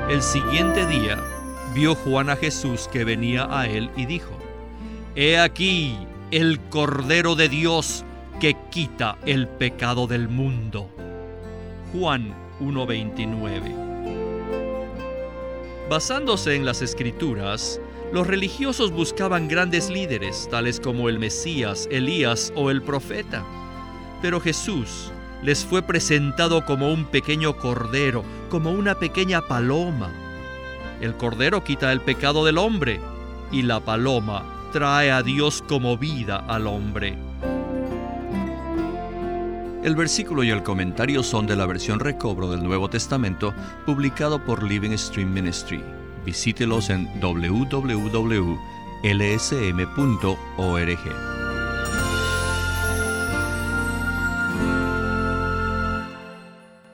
El siguiente día vio Juan a Jesús que venía a él y dijo: «He aquí el Cordero de Dios que quita el pecado del mundo». Juan 1:29. Basándose en las Escrituras, los religiosos buscaban grandes líderes, tales como el Mesías, Elías o el profeta. Pero Jesús les fue presentado como un pequeño cordero, como una pequeña paloma. El cordero quita el pecado del hombre, y la paloma trae a Dios como vida al hombre. El versículo y el comentario son de la versión recobro del Nuevo Testamento, publicado por Living Stream Ministry. Visítelos en www.lsm.org.